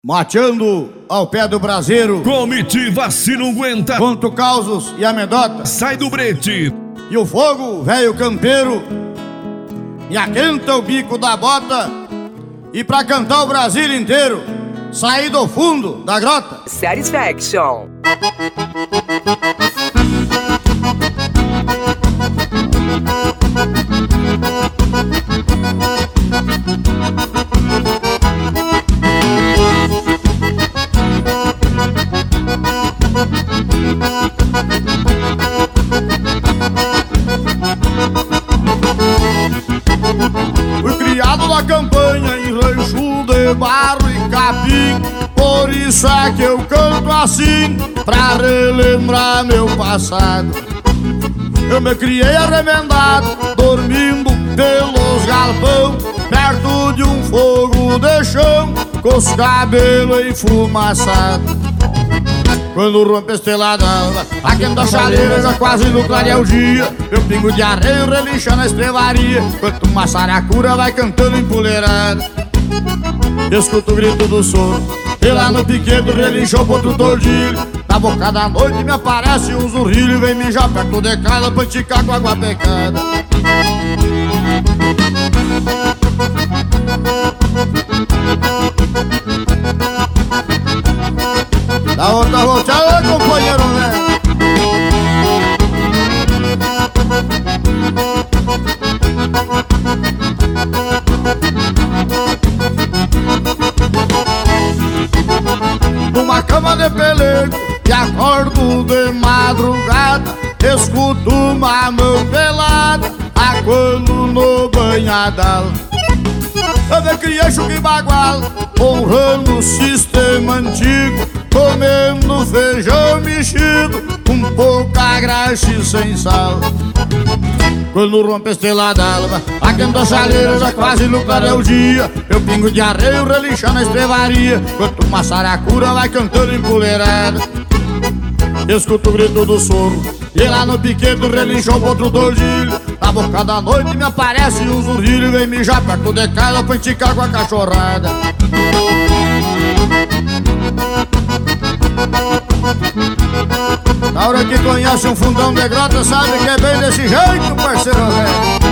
Mateando ao pé do braseiro, comitiva se não aguenta, conto causos e amedota, sai do brete. E o fogo, velho campeiro, me aquenta o bico da bota. E pra cantar o Brasil inteiro, saí do fundo da grota. Satisfaction. Fui criado na campanha em rancho de barro e capim. Por isso é que eu canto assim, pra relembrar meu passado. Eu me criei arremendado, dormindo pelos galpão, perto de um fogo de chão, com os cabelos enfumaçados. Quando rompe a estrelada d'alva, aquenta a chaleira, já quase no clarear o dia. Eu pingo de arreio, relincha na estrevaria, enquanto uma saracura vai cantando empoleirada. Escuto o grito do sono, e lá no piquedo relinchou pro outro tordilho. Na boca da noite me aparece um zurrilho, vem mijar perto de casa pra esticar com água pecada. Dá outra volteada, companheiro, né? Numa cama de pelego e acordo de madrugada, escuto uma mão pelada aguando no banhadal. Eu me criei chuca e bagual, honrando o sistema antigo, comendo feijão mexido, com pouca graxa e sem sal. Quando rompe a estrela d'alva, aquenta a chaleira, já quase no clarear o dia. Eu pingo de arreio, relincha na estrevaria, enquanto uma saracura vai cantando empoleirada. Escuto o grito do soro, e lá no piquedo relinchou pro outro tordilho. Na boca da noite me aparece um zurrilho, vem mijar perto de casa pra esticar com a cachorrada. Na hora que conhece um fundão de grota, sabe que é bem desse jeito, parceiro velho.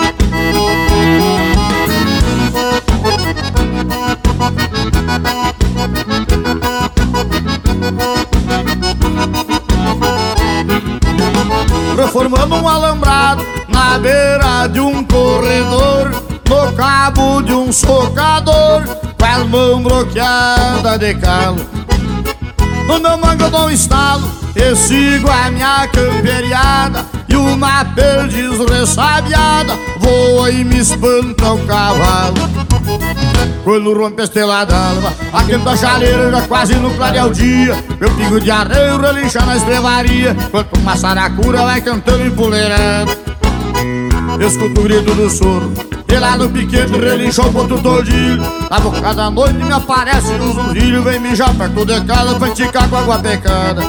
Reformando um alambrado na beira de um corredor, no cabo de um socador, com as mãos bloqueadas de calo. No meu mango eu dou um estalo e sigo a minha camperiada, e uma perdiz ressabiada voa e me espanta o cavalo. Quando rompe a estrela d'alva, aquenta a chaleira, já quase no clarear o dia. Eu pingo de arreio, relincha na estrevaria, enquanto uma saracura vai cantando empoleirada. Escuto o grito do soro, e lá no piquete relinchou pro outro tordilho. Na boca da noite me aparece um zurrilho, vem mijar perto de casa pra esticar com água pecada.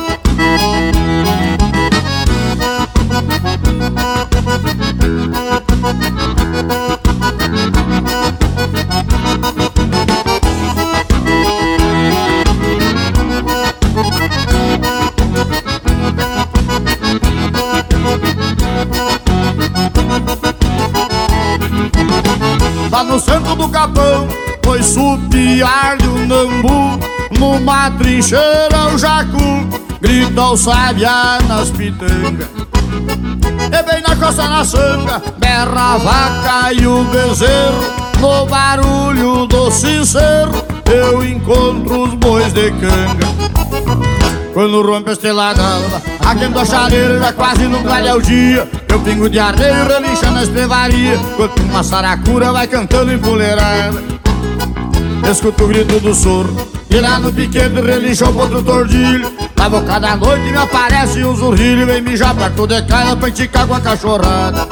Lá no centro do capão, foi supiar de um nambu, numa trincheira o jacu grita o sabiá nas pitangas. E bem na costa na sanga, berra a vaca e o bezerro, no barulho do sincero eu encontro os bois de canga. Quando rompe a estrela d'alva, aquenta a chaleira, já quase no clarear o dia. Eu pingo de arreio, relincha na estrevaria, enquanto uma saracura vai cantando empoleirada. Escuto o grito do soro, e lá no piquete relinchou pro outro tordilho. Na boca da noite me aparece um zurrilho, vem mijar perto de casa pra esticar com a cachorrada.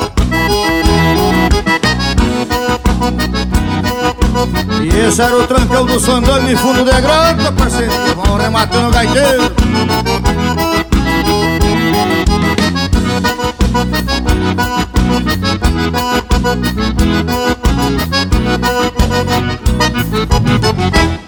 E esse era o trancão do sandango em fundo de grota, parceiro, que vão rematando o gaiteiro. Thank you.